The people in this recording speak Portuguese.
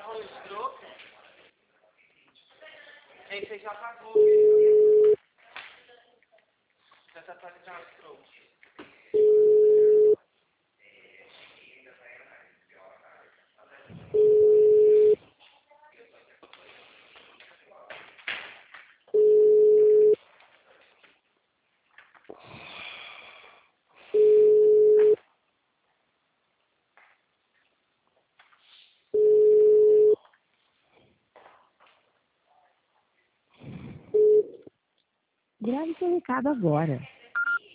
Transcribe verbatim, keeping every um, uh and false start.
rolando de troco? Aí você já pagou. Já tá pagando já os trocos. Grave seu recado agora.